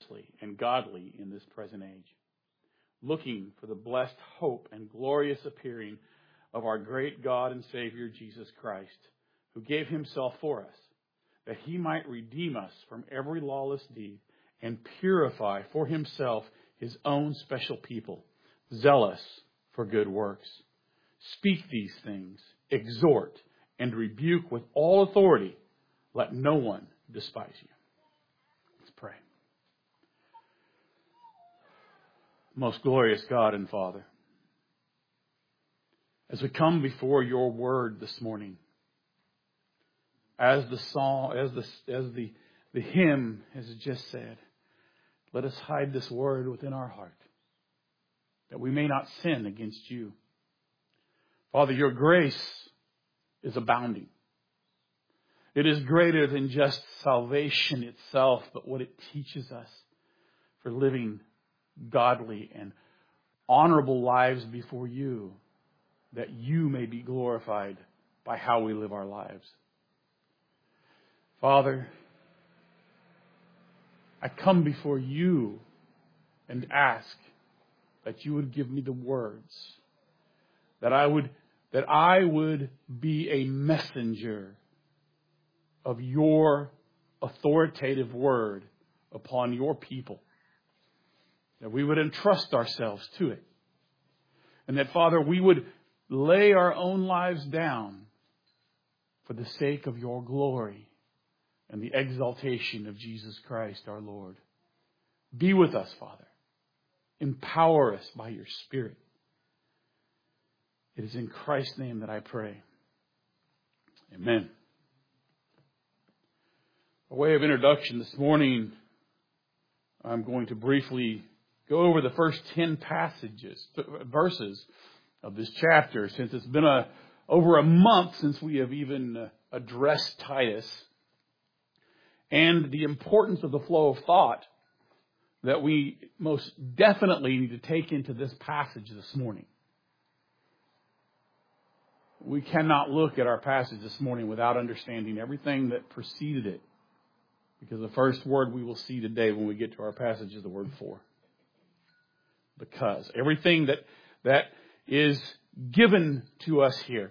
and godly in this present age, looking for the blessed hope and glorious appearing of our great God and Savior Jesus Christ, who gave himself for us, that he might redeem us from every lawless deed and purify for himself his own special people, zealous for good works. Speak these things, exhort, and rebuke with all authority. Let no one despise you. Let's pray. Most glorious God and Father, as we come before your word this morning, as the song, as the hymn has just said, let us hide this word within our heart, that we may not sin against you. Father, your grace is abounding. It is greater than just salvation itself, but what it teaches us for living godly and honorable lives before you, that you may be glorified by how we live our lives. Father, I come before you and ask that you would give me the words, that I would be a messenger of your authoritative word upon your people, that we would entrust ourselves to it, and that, Father, we would lay our own lives down for the sake of your glory and the exaltation of Jesus Christ our Lord. Be with us, Father. Empower us by your Spirit. It is in Christ's name that I pray. Amen. By way of introduction this morning, I'm going to briefly go over the first 10 verses of this chapter, since it's been over a month since we have even addressed Titus, and the importance of the flow of thought that we most definitely need to take into this passage this morning. We cannot look at our passage this morning without understanding everything that preceded it, because the first word we will see today when we get to our passage is the word for. Because everything that is given to us here,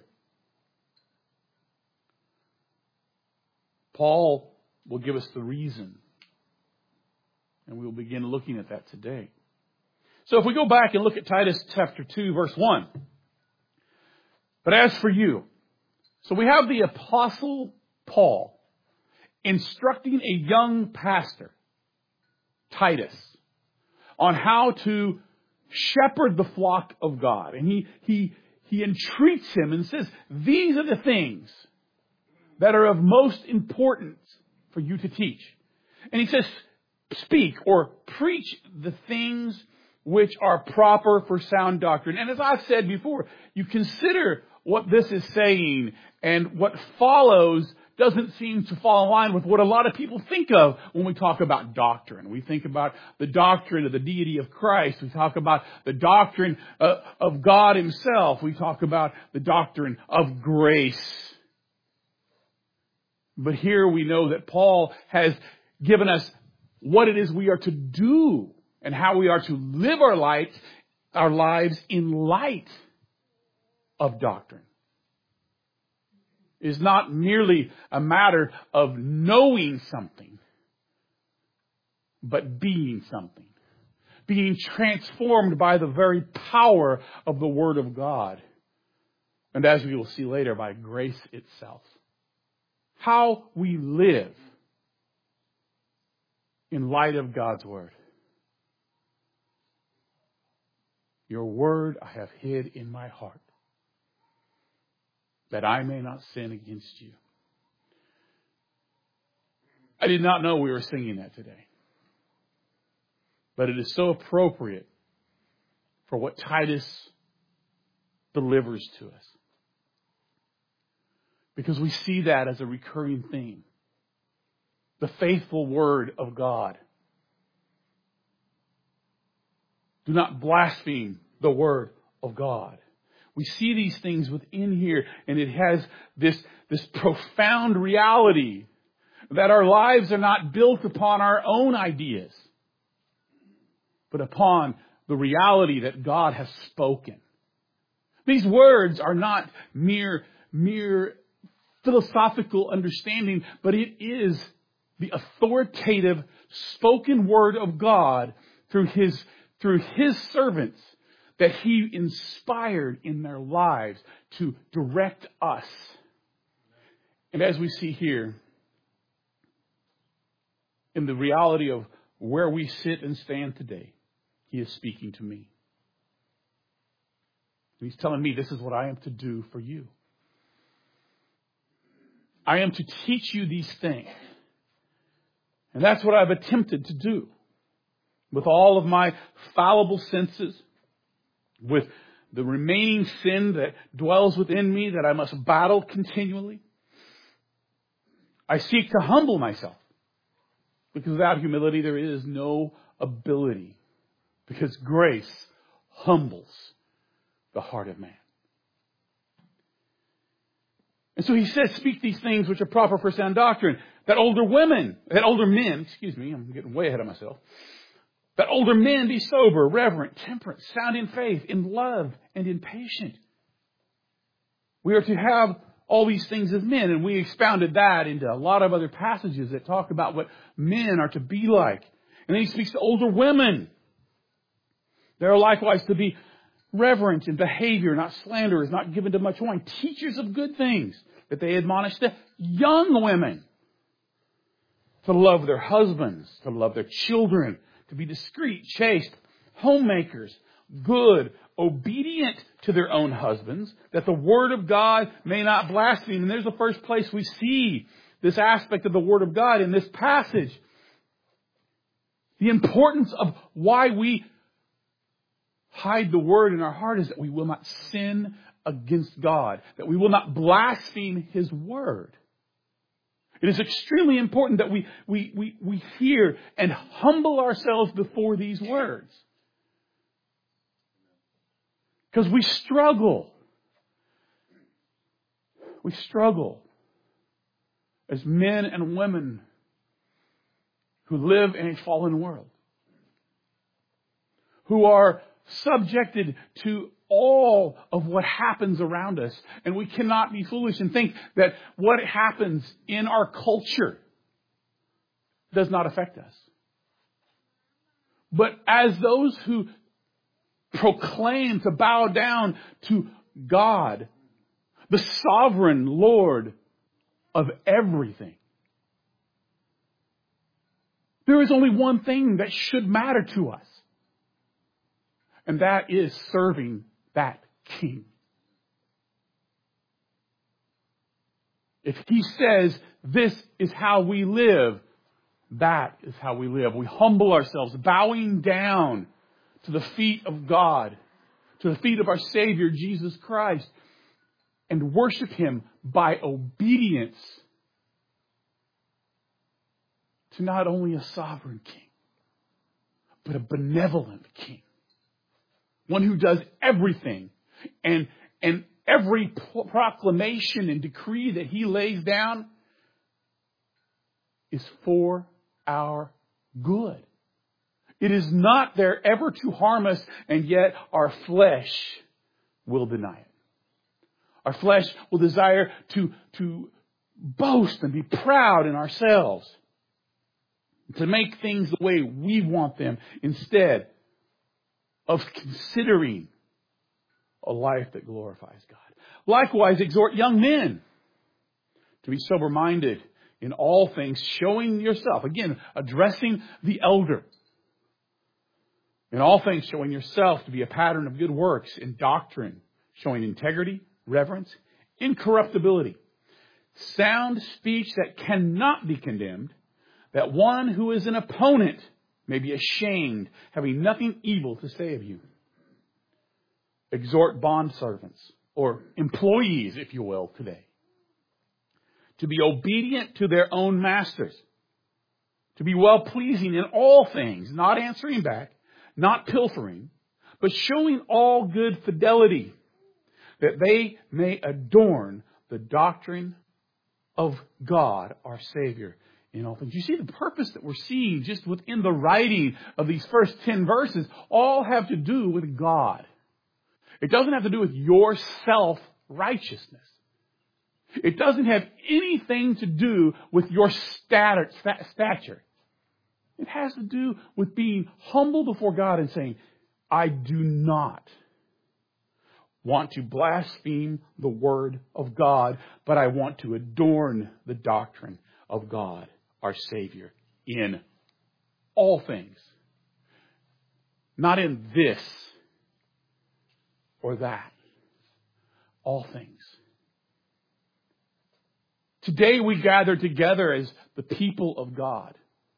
Paul will give us the reason. And we will begin looking at that today. So if we go back and look at Titus chapter 2, verse 1. But as for you, so we have the Apostle Paul instructing a young pastor, Titus, on how to shepherd the flock of God. And he entreats him and says, these are the things that are of most importance for you to teach. And he says, speak or preach the things which are proper for sound doctrine. And as I've said before, you consider what this is saying, and what follows doesn't seem to fall in line with what a lot of people think of when we talk about doctrine. We think about the doctrine of the deity of Christ. We talk about the doctrine of God himself. We talk about the doctrine of grace. But here we know that Paul has given us what it is we are to do and how we are to live our lives in light of doctrine. It is not merely a matter of knowing something, but being something. Being transformed by the very power of the Word of God. And as we will see later, by grace itself. How we live in light of God's Word. Your Word I have hid in my heart, that I may not sin against you. I did not know we were singing that today. But it is so appropriate for what Titus delivers to us. Because we see that as a recurring theme. The faithful Word of God. Do not blaspheme the Word of God. We see these things within here, and it has this profound reality that our lives are not built upon our own ideas, but upon the reality that God has spoken. These words are not mere philosophical understanding, but it is the authoritative spoken word of God through His servants that He inspired in their lives to direct us. And as we see here, in the reality of where we sit and stand today, He is speaking to me. He's telling me this is what I am to do for you. I am to teach you these things. And that's what I've attempted to do. With all of my fallible senses, with the remaining sin that dwells within me that I must battle continually, I seek to humble myself. Because without humility there is no ability. Because grace humbles the heart of man. And so he says, speak these things which are proper for sound doctrine. That older men, I'm getting way ahead of myself. That older men be sober, reverent, temperate, sound in faith, in love, and in patience. We are to have all these things as men, and we expounded that into a lot of other passages that talk about what men are to be like. And then he speaks to older women. They are likewise to be reverent in behavior, not slanderers, not given to much wine, teachers of good things, that they admonish the young women to love their husbands, to love their children, to be discreet, chaste, homemakers, good, obedient to their own husbands, that the word of God may not blaspheme. And there's the first place we see this aspect of the word of God in this passage. The importance of why we hide the word in our heart is that we will not sin against God, that we will not blaspheme His word. It is extremely important that we hear and humble ourselves before these words. Because we struggle. We struggle as men and women who live in a fallen world, who are subjected to all of what happens around us. And we cannot be foolish and think that what happens in our culture does not affect us. But as those who proclaim to bow down to God, the sovereign Lord of everything, there is only one thing that should matter to us. And that is serving that King. If He says this is how we live, that is how we live. We humble ourselves, bowing down to the feet of God, to the feet of our Savior, Jesus Christ, and worship Him by obedience to not only a sovereign King, but a benevolent King. One who does everything, and every proclamation and decree that He lays down is for our good. It is not there ever to harm us, and yet our flesh will deny it. Our flesh will desire to boast and be proud in ourselves, to make things the way we want them instead of considering a life that glorifies God. Likewise, exhort young men to be sober-minded in all things, showing yourself. Again, addressing the elder. In all things, showing yourself to be a pattern of good works, in doctrine, showing integrity, reverence, incorruptibility, sound speech that cannot be condemned, that one who is an opponent may be ashamed, having nothing evil to say of you. Exhort bondservants, or employees, if you will, today, to be obedient to their own masters, to be well-pleasing in all things, not answering back, not pilfering, but showing all good fidelity, that they may adorn the doctrine of God, our Savior, in all things. You see the purpose that we're seeing just within the writing of these first 10 verses all have to do with God. It doesn't have to do with your self-righteousness. It doesn't have anything to do with your stature. It has to do with being humble before God and saying, I do not want to blaspheme the Word of God, but I want to adorn the doctrine of God, our Savior, in all things. Not in this or that. All things. Today we gather together as the people of God.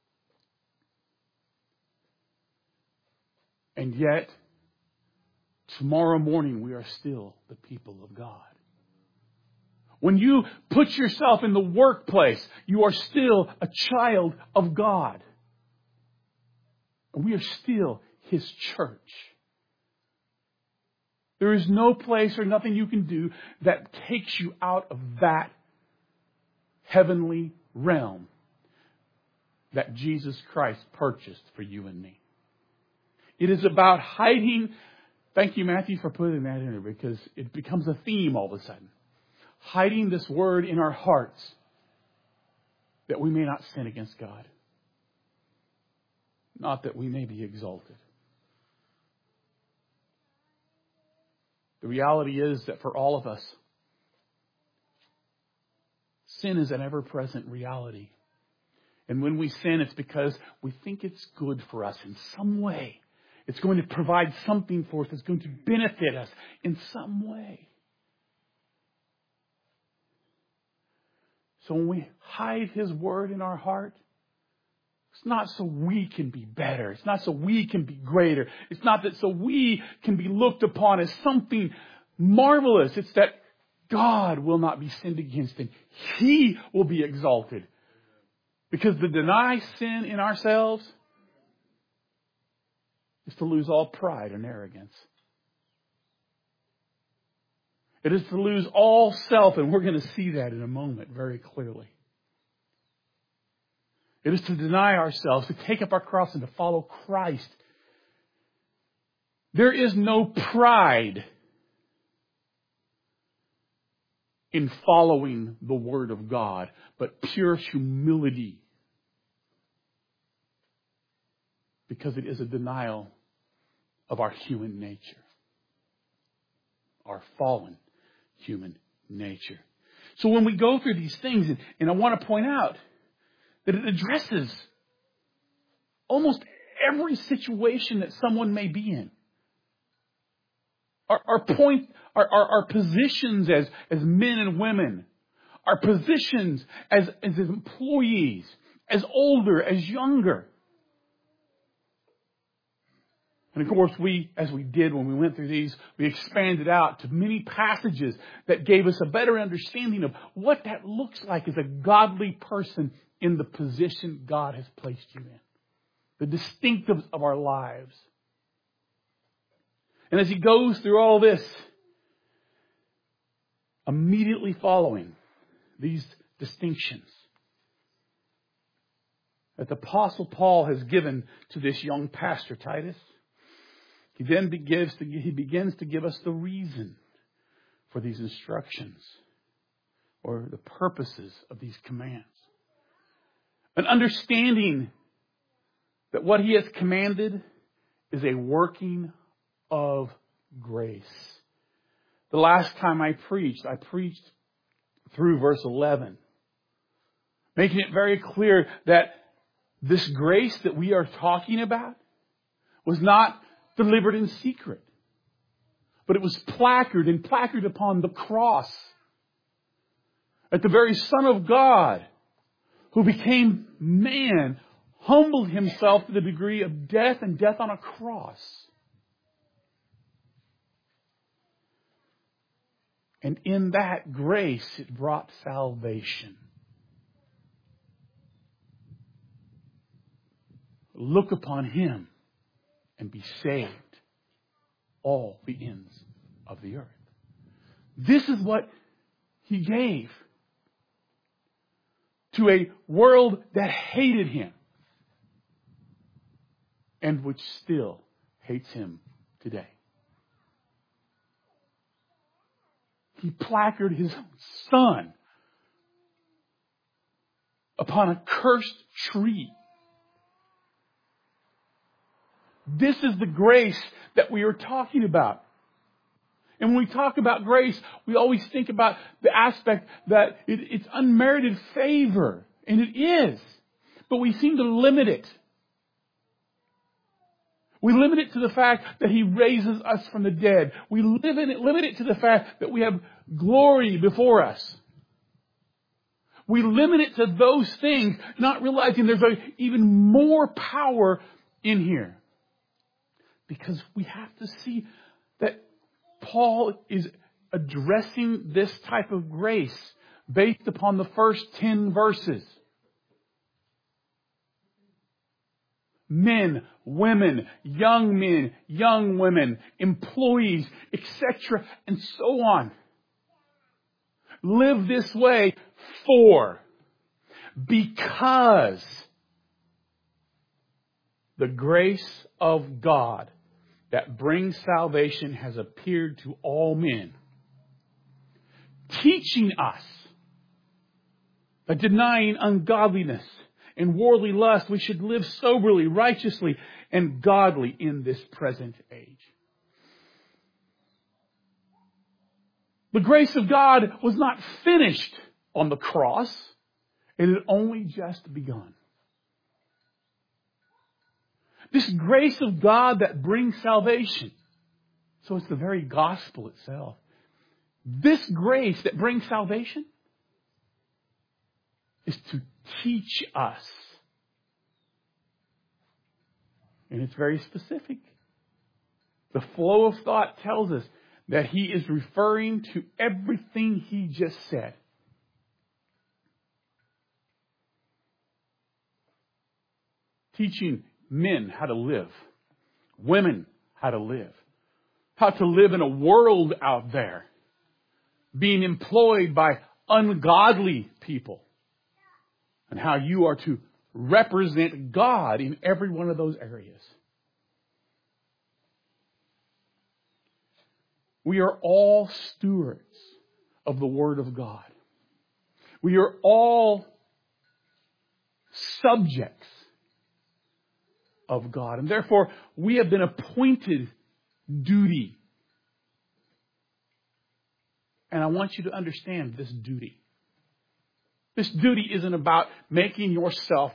And yet, tomorrow morning we are still the people of God. When you put yourself in the workplace, you are still a child of God. And we are still His church. There is no place or nothing you can do that takes you out of that heavenly realm that Jesus Christ purchased for you and me. It is about hiding. Thank you, Matthew, for putting that in there, because it becomes a theme all of a sudden. Hiding this word in our hearts that we may not sin against God. Not that we may be exalted. The reality is that for all of us, sin is an ever-present reality. And when we sin, it's because we think it's good for us in some way. It's going to provide something for us that's going to benefit us in some way. So when we hide His Word in our heart, it's not so we can be better. It's not so we can be greater. It's not that so we can be looked upon as something marvelous. It's that God will not be sinned against and He will be exalted. Because to deny sin in ourselves is to lose all pride and arrogance. It is to lose all self, and we're going to see that in a moment very clearly. It is to deny ourselves, to take up our cross and to follow Christ. There is no pride in following the Word of God, but pure humility. Because it is a denial of our human nature. Our fallen human nature. So when we go through these things, and I want to point out that it addresses almost every situation that someone may be in. Our positions as men and women, our positions as employees, as older, as younger. And of course, as we did when we went through these, we expanded out to many passages that gave us a better understanding of what that looks like as a godly person in the position God has placed you in. The distinctives of our lives. And as he goes through all this, immediately following these distinctions that the Apostle Paul has given to this young pastor, Titus, he then begins to give us the reason for these instructions or the purposes of these commands. An understanding that what he has commanded is a working of grace. The last time I preached through verse 11, making it very clear that this grace that we are talking about was not delivered in secret, but it was placarded upon the cross. That the very Son of God, who became man, humbled himself to the degree of death and death on a cross. And in that grace, it brought salvation. Look upon Him and be saved, all the ends of the earth. This is what He gave to a world that hated Him and which still hates Him today. He placarded His Son upon a cursed tree. This is the grace that we are talking about. And when we talk about grace, we always think about the aspect that it's unmerited favor. And it is. But we seem to limit it. We limit it to the fact that He raises us from the dead. We limit it to the fact that we have glory before us. We limit it to those things, not realizing there's even more power in here. Because we have to see that Paul is addressing this type of grace based upon the first 10 verses. Men, women, young women, employees, etc., and so on. Live this way because the grace of God that brings salvation has appeared to all men, teaching us that denying ungodliness and worldly lust, we should live soberly, righteously, and godly in this present age. The grace of God was not finished on the cross. It had only just begun. This grace of God that brings salvation. So it's the very gospel itself. This grace that brings salvation is to teach us. And it's very specific. The flow of thought tells us that he is referring to everything he just said. Teaching men how to live, women how to live in a world out there, being employed by ungodly people, and how you are to represent God in every one of those areas. We are all stewards of the Word of God. We are all subjects of God. And therefore, we have been appointed duty. And I want you to understand this duty. This duty isn't about making yourself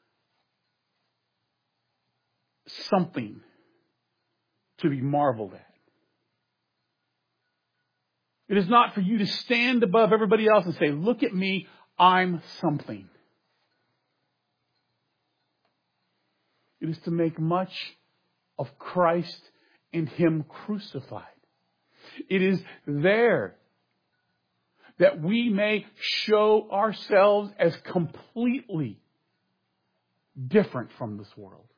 something to be marveled at. It is not for you to stand above everybody else and say, look at me, I'm something. It is to make much of Christ and Him crucified. It is there that we may show ourselves as completely different from this world.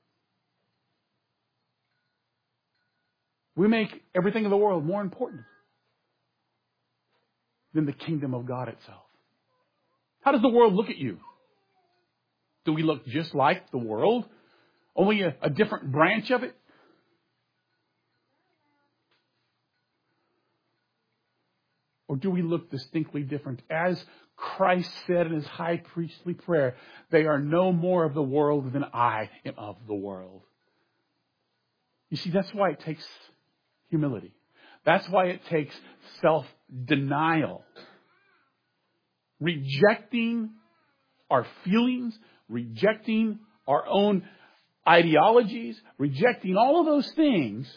We make everything in the world more important than the kingdom of God itself. How does the world look at you? Do we look just like the world? Only a different branch of it? Or do we look distinctly different? As Christ said in His high priestly prayer, they are no more of the world than I am of the world. You see, that's why it takes humility. That's why it takes self-denial. Rejecting our feelings, rejecting our own ideologies, rejecting all of those things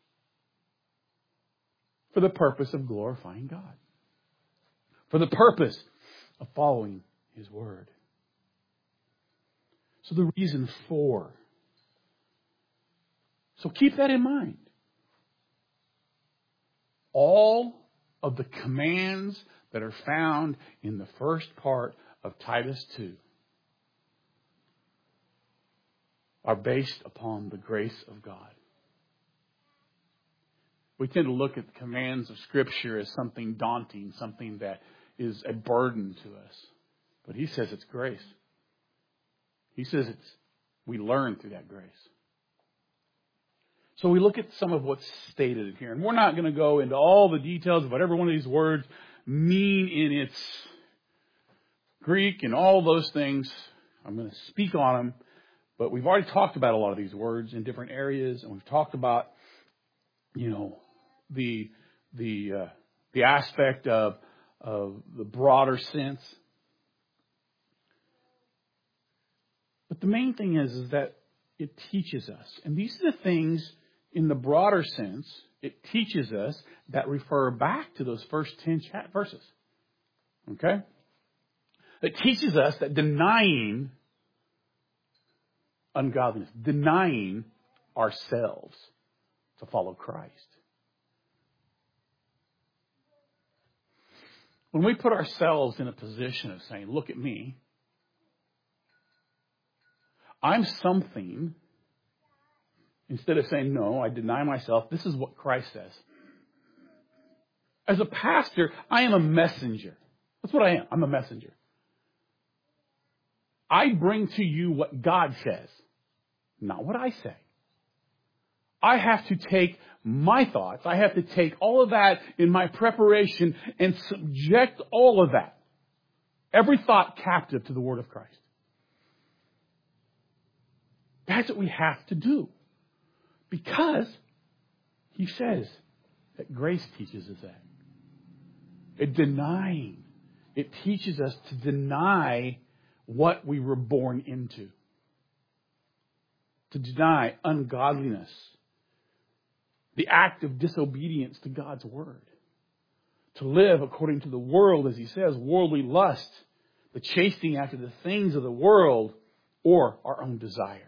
for the purpose of glorifying God. For the purpose of following His Word. So the reason for. So keep that in mind. All of the commands that are found in the first part of Titus 2 are based upon the grace of God. We tend to look at the commands of Scripture as something daunting, something that is a burden to us. But He says it's grace. He says we learn through that grace. So we look at some of what's stated here. And we're not going to go into all the details of what every one of these words mean in its Greek and all those things. I'm going to speak on them. But we've already talked about a lot of these words in different areas. And we've talked about, the aspect of the broader sense. But the main thing is that it teaches us. And these are the things in the broader sense it teaches us that refer back to those first 10 verses. Okay? It teaches us that denying ungodliness, denying ourselves to follow Christ. When we put ourselves in a position of saying, look at me, I'm something, instead of saying, no, I deny myself, this is what Christ says. As a pastor, I am a messenger. That's what I am. I'm a messenger. I bring to you what God says, not what I say. I have to take my thoughts, I have to take all of that in my preparation and subject all of that, every thought captive to the Word of Christ. That's what we have to do. Because He says that grace teaches us that. It teaches us to deny what we were born into. To deny ungodliness. The act of disobedience to God's Word. To live according to the world, as He says, worldly lust. The chasing after the things of the world or our own desire.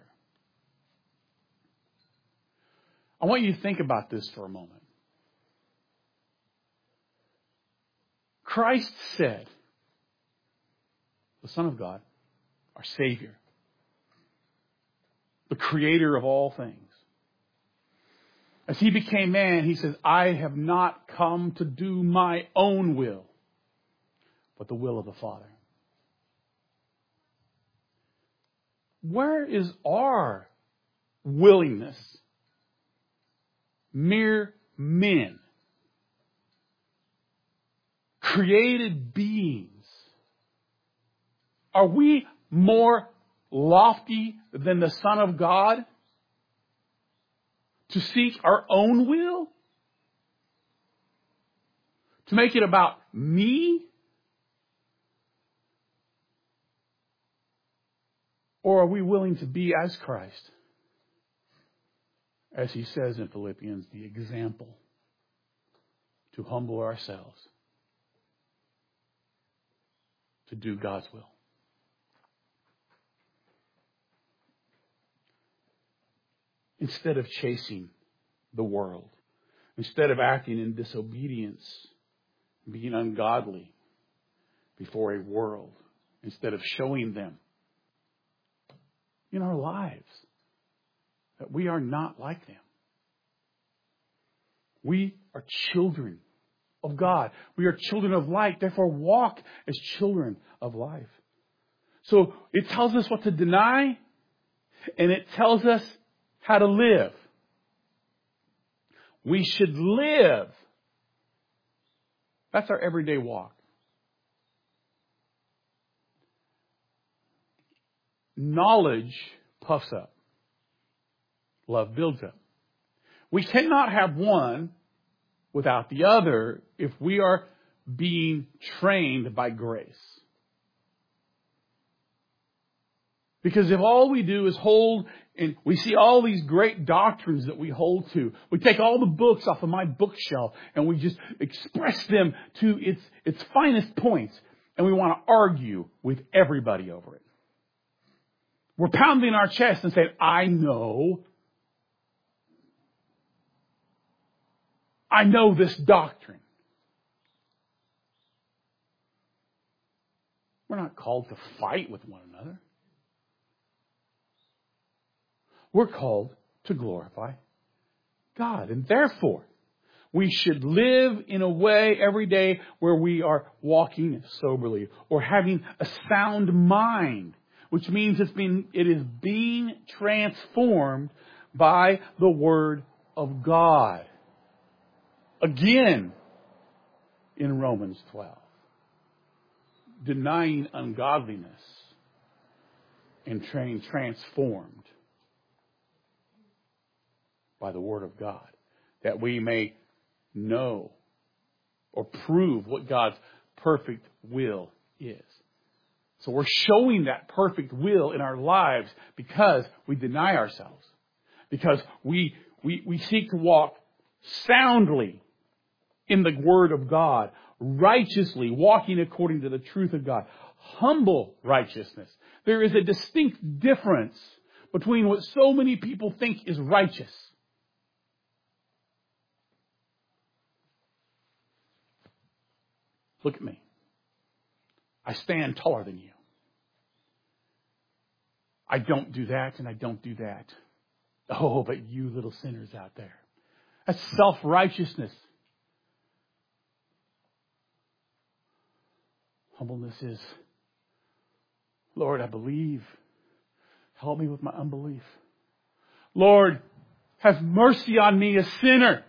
I want you to think about this for a moment. Christ said, the Son of God, our Savior, the Creator of all things. As He became man, He says, I have not come to do my own will, but the will of the Father. Where is our willingness? Mere men, created beings. Are we more lofty than the Son of God to seek our own will? To make it about me? Or are we willing to be as Christ? As He says in Philippians, the example to humble ourselves, to do God's will. Instead of chasing the world, instead of acting in disobedience, being ungodly before a world, instead of showing them in our lives that we are not like them. We are children of God. We are children of light. Therefore, walk as children of life. So it tells us what to deny, and it tells us how to live. We should live. That's our everyday walk. Knowledge puffs up. Love builds up. We cannot have one without the other if we are being trained by grace. Because if all we do is hold, and we see all these great doctrines that we hold to, we take all the books off of my bookshelf and we just express them to its finest points, and we want to argue with everybody over it. We're pounding our chest and saying, I know this doctrine. We're not called to fight with one another. We're called to glorify God. And therefore, We should live in a way every day where we are walking soberly or having a sound mind, which means it is being transformed by the Word of God. Again, in Romans 12. Denying ungodliness and transformed by the Word of God, that we may know or prove what God's perfect will is. So we're showing that perfect will in our lives because we deny ourselves, because we seek to walk soundly in the Word of God, righteously, walking according to the truth of God. Humble righteousness. There is a distinct difference between what so many people think is righteous. Look at me. I stand taller than you. I don't do that and I don't do that. Oh, but you little sinners out there. That's self-righteousness. Humbleness is, Lord, I believe. Help me with my unbelief. Lord, have mercy on me, a sinner.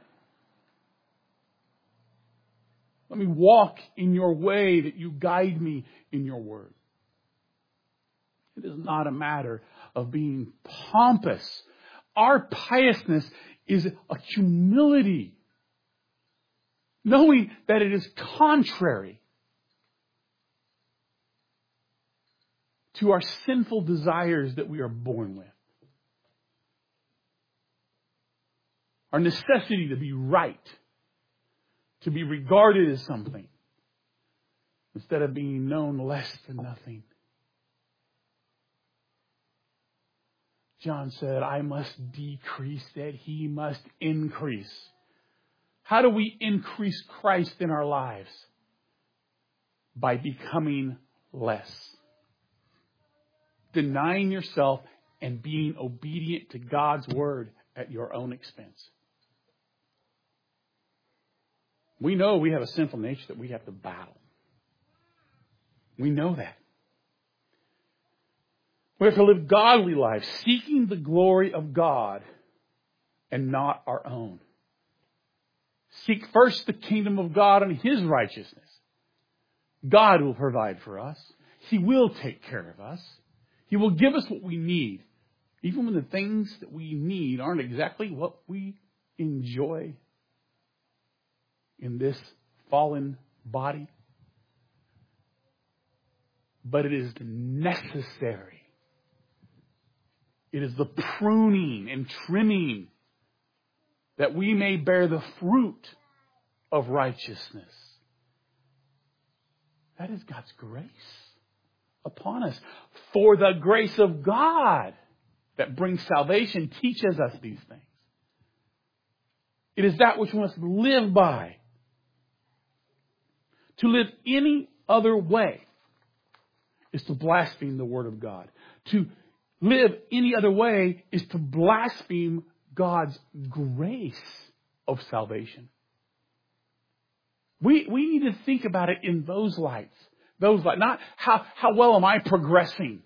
Let me walk in your way, that you guide me in your word. It is not a matter of being pompous. Our piousness is a humility, knowing that it is contrary to our sinful desires that we are born with. Our necessity to be right, to be regarded as something, instead of being known less than nothing. John said, I must decrease that he must increase. How do we increase Christ in our lives? By becoming less. Denying yourself and being obedient to God's word at your own expense. We know we have a sinful nature that we have to battle. We know that. We have to live godly lives, seeking the glory of God and not our own. Seek first the kingdom of God and His righteousness. God will provide for us. He will take care of us. He will give us what we need, even when the things that we need aren't exactly what we enjoy in this fallen body. But it is necessary. It is the pruning and trimming that we may bear the fruit of righteousness. That is God's grace upon us. For the grace of God that brings salvation teaches us these things. It is that which we must live by. To live any other way is to blaspheme the Word of God. To live any other way is to blaspheme God's grace of salvation. We need to think about it in those lights. Not how well am I progressing.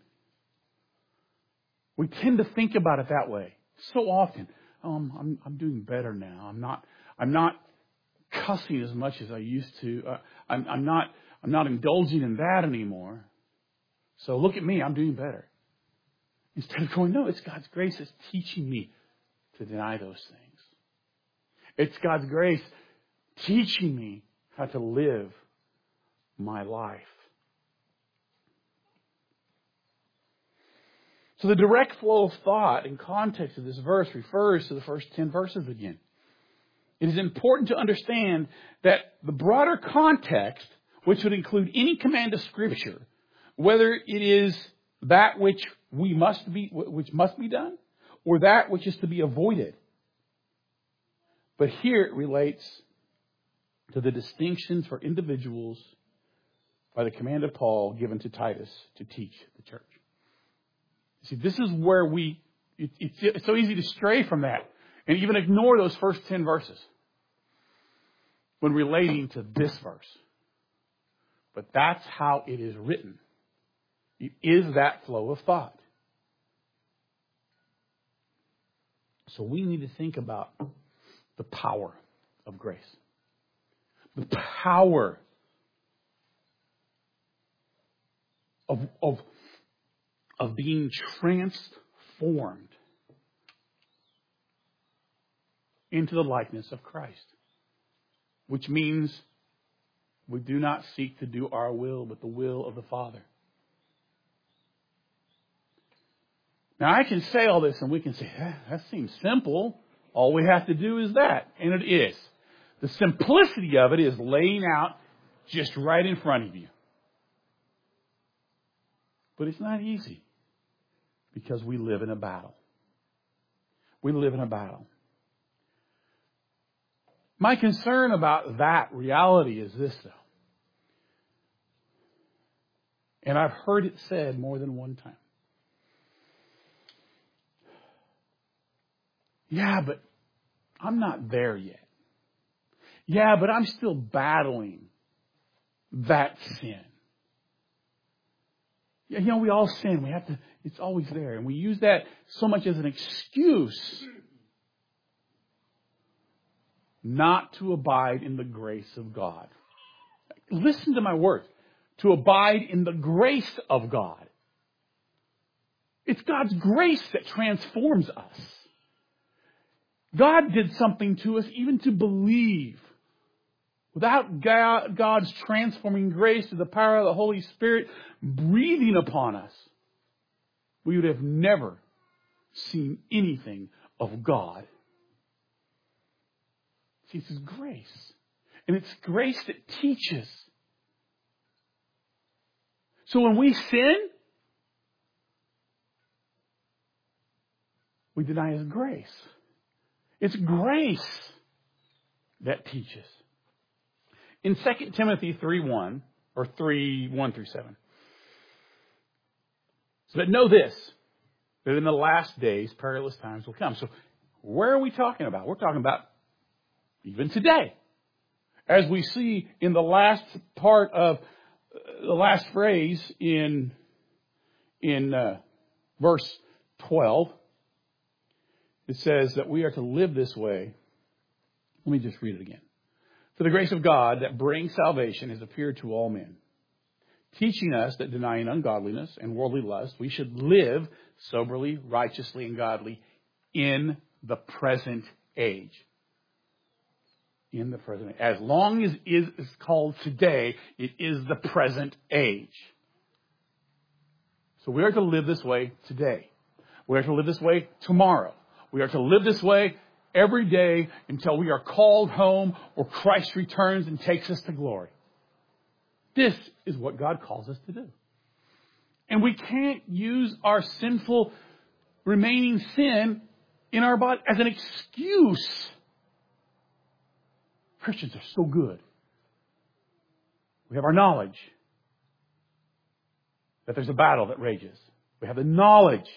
We tend to think about it that way so often. I'm doing better now. I'm not cussing as much as I used to. I'm not indulging in that anymore. So look at me, I'm doing better. Instead of going, no, it's God's grace that's teaching me to deny those things. It's God's grace teaching me how to live my life. So the direct flow of thought and context of this verse refers to the first 10 verses again. It is important to understand that the broader context, which would include any command of Scripture, whether it is that which must be done, or that which is to be avoided. But here it relates to the distinctions for individuals by the command of Paul given to Titus to teach the church. See, this is where it's so easy to stray from that and even ignore those first 10 verses. when relating to this verse. But that's how it is written. It is that flow of thought. So we need to think about the power of grace. The power of being transformed into the likeness of Christ. Which means we do not seek to do our will, but the will of the Father. Now I can say all this and we can say, that seems simple. All we have to do is that. And it is. The simplicity of it is laying out just right in front of you. But it's not easy. Because we live in a battle. We live in a battle. My concern about that reality is this, though. And I've heard it said more than one time. Yeah, but I'm not there yet. Yeah, but I'm still battling that sin. Yeah, you know, we all sin. We have to, it's always there. And we use that so much as an excuse not to abide in the grace of God. Listen to my words. To abide in the grace of God. It's God's grace that transforms us. God did something to us even to believe. Without God's transforming grace through the power of the Holy Spirit breathing upon us, we would have never seen anything of God. See, it's His grace. And it's grace that teaches. So when we sin, we deny His grace. It's grace that teaches. In 2 Timothy 3:1, or 3:1 through 7. But know this, that in the last days, perilous times will come. So where are we talking about? We're talking about even today. As we see in the last part of the last phrase in verse 12, it says that we are to live this way. Let me just read it again. For the grace of God that brings salvation has appeared to all men, teaching us that denying ungodliness and worldly lust, we should live soberly, righteously, and godly in the present age. In the present age. As long as it is called today, it is the present age. So we are to live this way today. We are to live this way tomorrow. We are to live this way every day until we are called home or Christ returns and takes us to glory. This is what God calls us to do. And we can't use our sinful remaining sin in our body as an excuse. Christians are so good. We have our knowledge that there's a battle that rages. We have the knowledge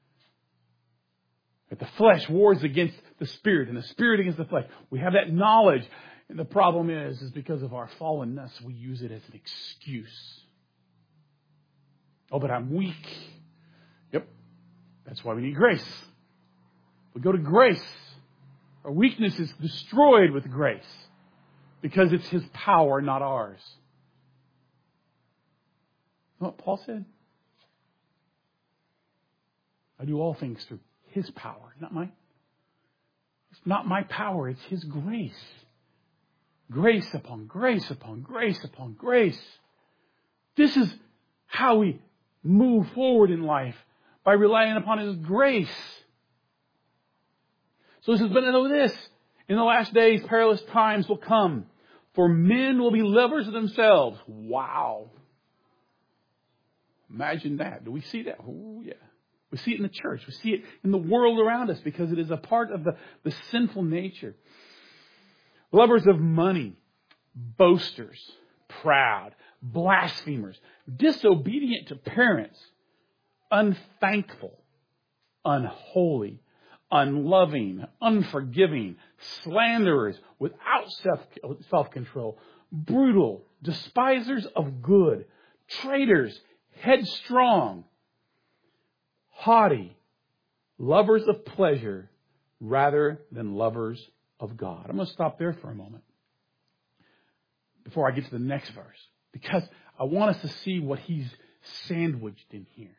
that the flesh wars against the spirit and the spirit against the flesh. We have that knowledge. And the problem is because of our fallenness, we use it as an excuse. Oh, but I'm weak. Yep. That's why we need grace. We go to grace. Our weakness is destroyed with grace. Because it's His power, not ours. You know what Paul said? I do all things through His power, not mine. It's not my power, it's His grace. Grace upon grace upon grace upon grace. This is how we move forward in life, by relying upon His grace. So this has been, know this. In the last days, perilous times will come, for men will be lovers of themselves. Wow. Imagine that. Do we see that? Oh, yeah. We see it in the church. We see it in the world around us because it is a part of the sinful nature. Lovers of money, boasters, proud, blasphemers, disobedient to parents, unthankful, unholy, unloving, unforgiving, slanderers, without self-control, brutal, despisers of good, traitors, headstrong, haughty, lovers of pleasure rather than lovers of God. I'm going to stop there for a moment before I get to the next verse, because I want us to see what he's sandwiched in here.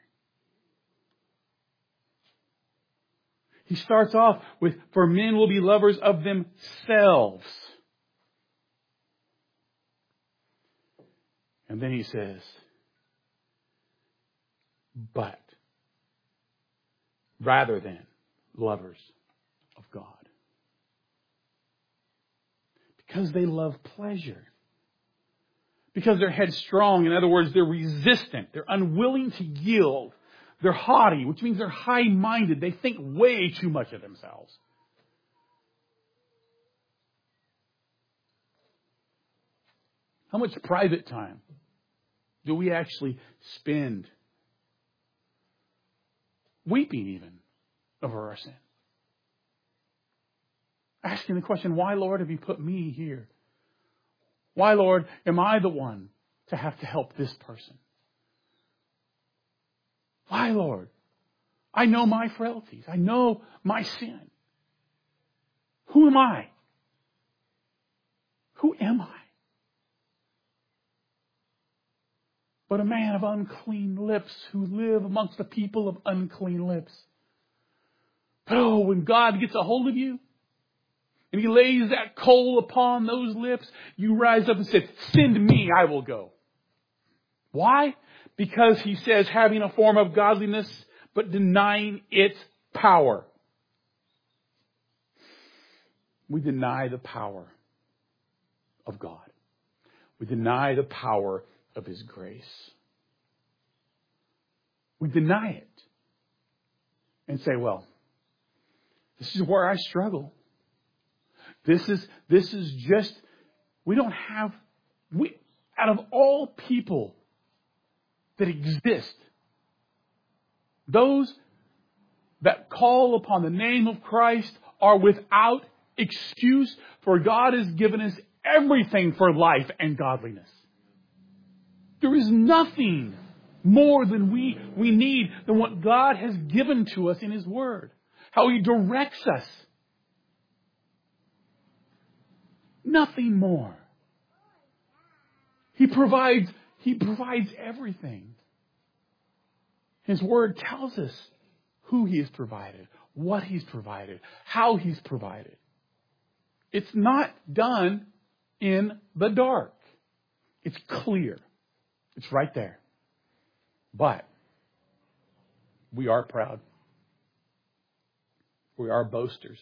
He starts off with, for men will be lovers of themselves. And then he says, but rather than lovers of God. Because they love pleasure. Because they're headstrong. In other words, they're resistant. They're unwilling to yield. They're haughty, which means they're high-minded. They think way too much of themselves. How much private time do we actually spend weeping even over our sin? Asking the question, why, Lord, have you put me here? Why, Lord, am I the one to have to help this person? Why, Lord? I know my frailties. I know my sin. Who am I? Who am I? But a man of unclean lips who live amongst the people of unclean lips. But oh, when God gets a hold of you, and He lays that coal upon those lips, you rise up and say, send me, I will go. Why? Because He says, having a form of godliness, but denying its power. We deny the power of God. We deny the power of His grace. We deny it. And say, well, this is where I struggle. This is just, out of all people that exist, those that call upon the name of Christ are without excuse, for God has given us everything for life and godliness. There is nothing more than we need than what God has given to us in His Word. How He directs us. Nothing more. He provides everything. His Word tells us who He has provided, what He's provided, how He's provided. It's not done in the dark. It's clear. It's right there. But we are proud. We are boasters.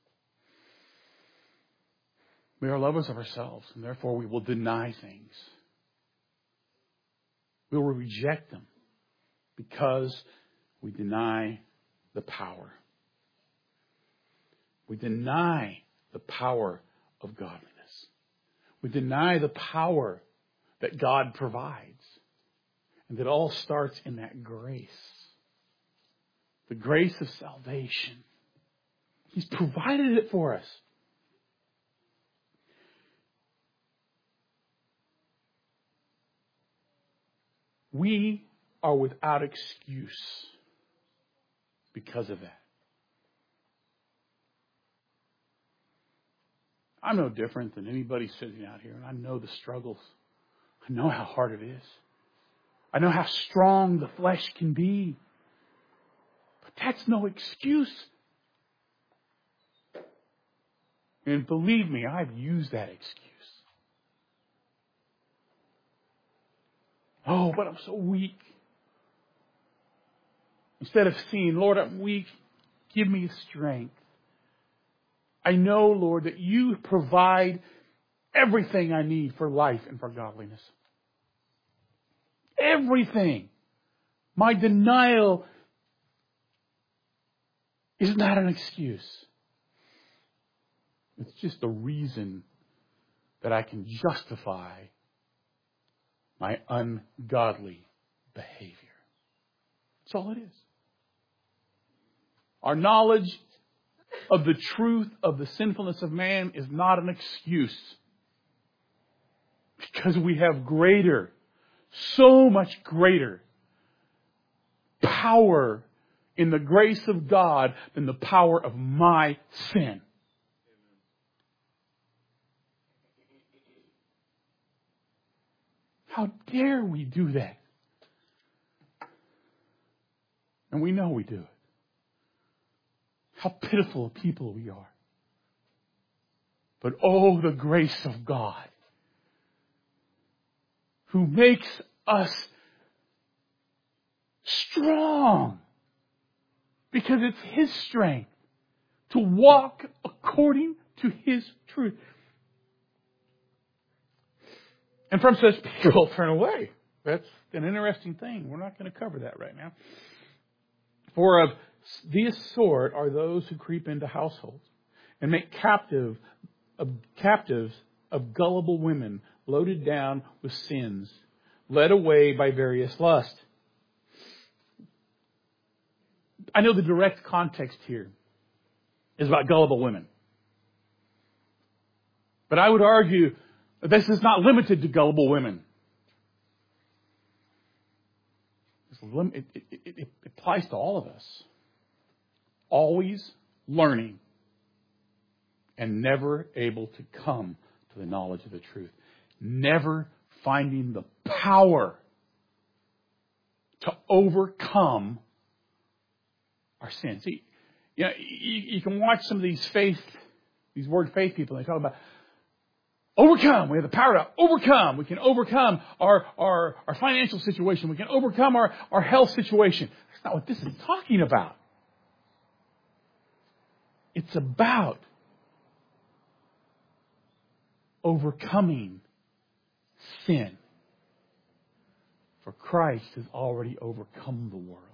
We are lovers of ourselves, and therefore we will deny things. We will reject them because we deny the power. We deny the power of godliness. We deny the power that God provides. And it all starts in that grace. The grace of salvation. He's provided it for us. We are without excuse because of that. I'm no different than anybody sitting out here, and I know the struggles. I know how hard it is. I know how strong the flesh can be. But that's no excuse. And believe me, I've used that excuse. Oh, but I'm so weak. Instead of seeing, Lord, I'm weak, give me strength. I know, Lord, that you provide everything I need for life and for godliness. Everything. My denial is not an excuse. It's just a reason that I can justify my ungodly behavior. That's all it is. Our knowledge of the truth of the sinfulness of man is not an excuse. Because we have greater, so much greater power in the grace of God than the power of my sin. How dare we do that? And we know we do it. How pitiful people we are. But oh, the grace of God, who makes us strong, because it's His strength to walk according to His truth. And from such people turn away. That's an interesting thing. We're not going to cover that right now. For of this sort are those who creep into households and make captives of gullible women, loaded down with sins, led away by various lusts. I know the direct context here is about gullible women. But I would argue that this is not limited to gullible women. It applies to all of us. Always learning and never able to come to the knowledge of the truth. Never finding the power to overcome our sin. See, you can watch some of these word faith people, and they talk about overcome. We have the power to overcome. We can overcome our financial situation. We can overcome our health situation. That's not what this is talking about. It's about overcoming sin. For Christ has already overcome the world.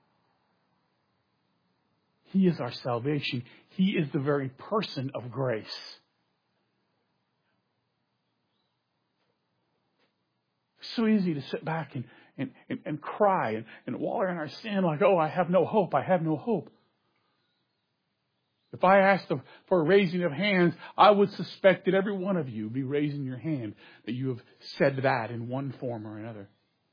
He is our salvation. He is the very person of grace. It's so easy to sit back and cry and wallow in our sin like, oh, I have no hope. I have no hope. If I asked for a raising of hands, I would suspect that every one of you would be raising your hand that you have said that in one form or another.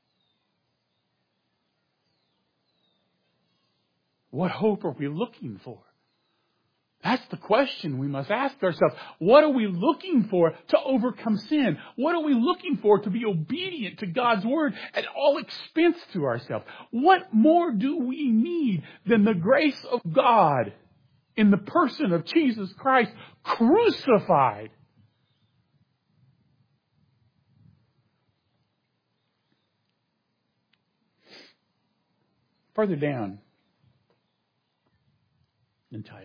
What hope are we looking for? That's the question we must ask ourselves. What are we looking for to overcome sin? What are we looking for to be obedient to God's Word at all expense to ourselves? What more do we need than the grace of God in the person of Jesus Christ crucified? Further down in Titus,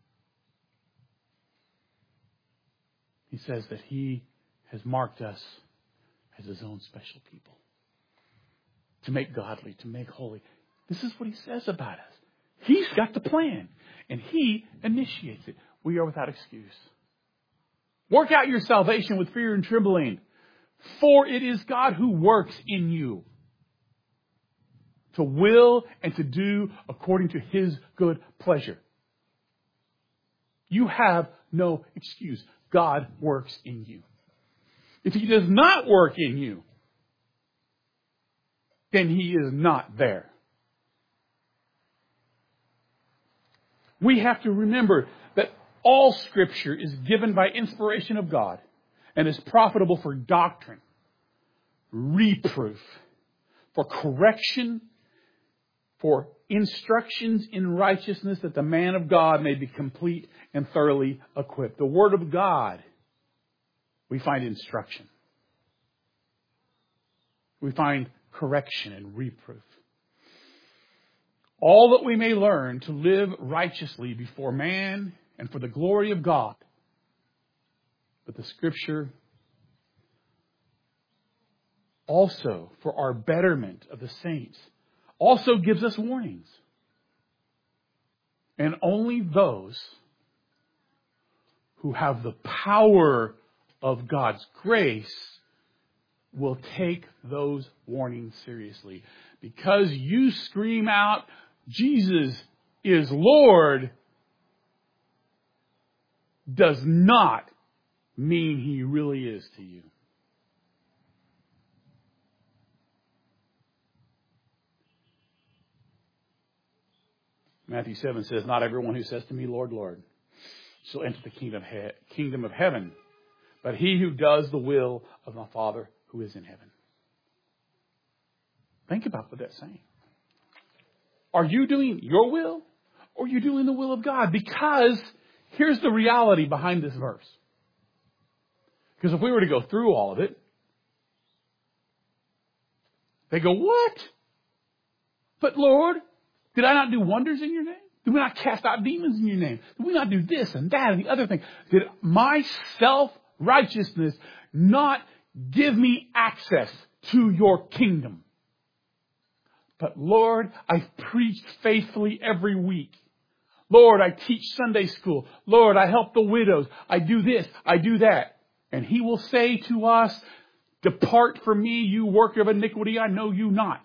he says that He has marked us as His own special people. To make godly, to make holy. This is what He says about us. He's got the plan. And He initiates it. We are without excuse. Work out your salvation with fear and trembling. For it is God who works in you to will and to do according to His good pleasure. You have no excuse. God works in you. If He does not work in you, then He is not there. We have to remember that all Scripture is given by inspiration of God and is profitable for doctrine, reproof, for correction, for instructions in righteousness, that the man of God may be complete and thoroughly equipped. The Word of God, we find instruction. We find correction and reproof. All that we may learn to live righteously before man and for the glory of God. But the Scripture also, for our betterment of the saints, also gives us warnings. And only those who have the power of God's grace will take those warnings seriously. Because you scream out, Jesus is Lord, does not mean He really is to you. Matthew 7 says, not everyone who says to me, Lord, Lord, shall enter the kingdom of heaven, but he who does the will of my Father who is in heaven. Think about what that's saying. Are you doing your will, or are you doing the will of God? Because here's the reality behind this verse. Because if we were to go through all of it, they go, what? But Lord, did I not do wonders in your name? Did we not cast out demons in your name? Did we not do this and that and the other thing? Did my self-righteousness not give me access to your kingdom? But Lord, I've preached faithfully every week. Lord, I teach Sunday school. Lord, I help the widows. I do this, I do that. And He will say to us, depart from me, you worker of iniquity, I know you not.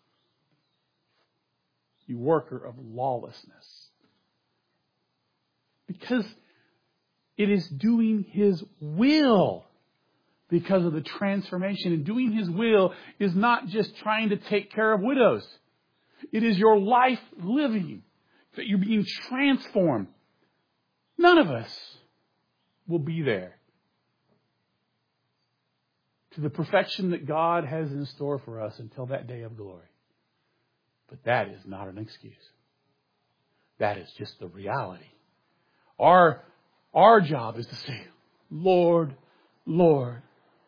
You worker of lawlessness. Because it is doing His will. Because of the transformation. And doing His will is not just trying to take care of widows. It is your life living. That you're being transformed. None of us will be there to the perfection that God has in store for us until that day of glory. But that is not an excuse. That is just the reality. Our job is to say, Lord, Lord,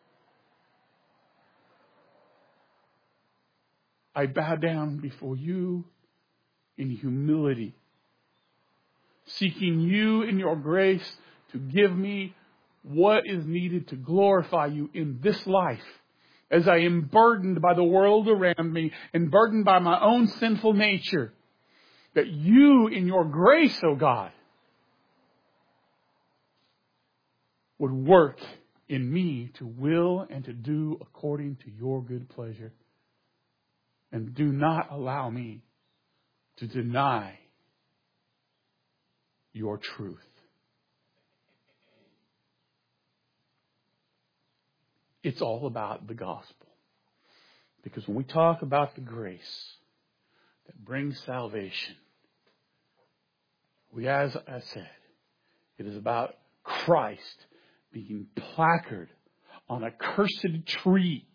I bow down before you in humility, seeking you in your grace to give me what is needed to glorify you in this life. As I am burdened by the world around me and burdened by my own sinful nature, that you in your grace, O God, would work in me to will and to do according to your good pleasure. And do not allow me to deny your truth. It's all about the gospel. Because when we talk about the grace that brings salvation, as I said, it is about Christ being placarded on a cursed tree.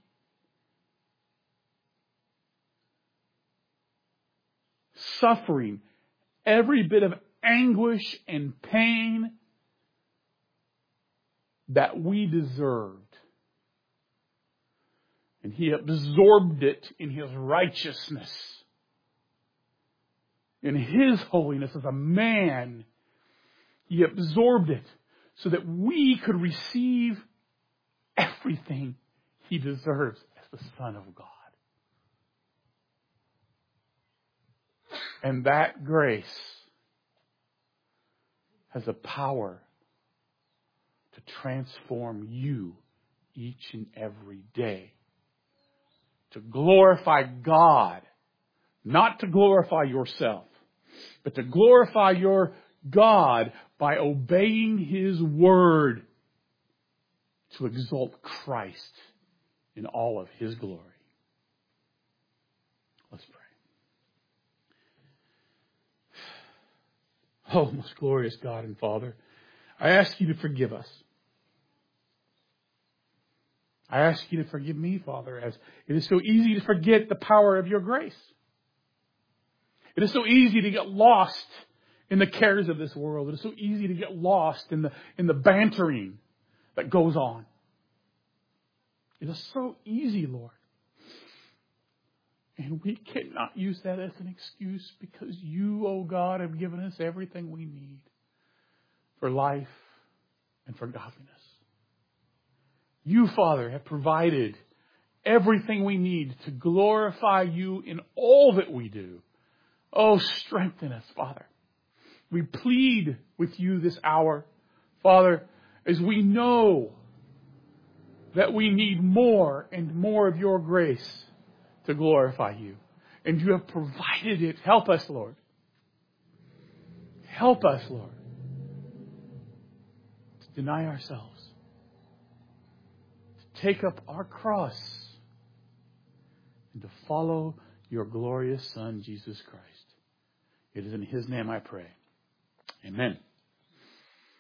Suffering every bit of anguish and pain that we deserved. And He absorbed it in His righteousness. In His holiness as a man, He absorbed it so that we could receive everything He deserves as the Son of God. And that grace has the power to transform you each and every day. To glorify God. Not to glorify yourself. But to glorify your God by obeying His word. To exalt Christ in all of His glory. Let's pray. Oh, most glorious God and Father, I ask you to forgive us. I ask you to forgive me, Father, as it is so easy to forget the power of your grace. It is so easy to get lost in the cares of this world. It is so easy to get lost in the bantering that goes on. It is so easy, Lord. And we cannot use that as an excuse because you, oh God, have given us everything we need for life and for godliness. You, Father, have provided everything we need to glorify you in all that we do. Oh, strengthen us, Father. We plead with you this hour, Father, as we know that we need more and more of your grace to glorify you. And you have provided it. Help us, Lord. Help us, Lord. deny ourselves, to take up our cross, and to follow your glorious Son, Jesus Christ. It is in His name I pray. Amen.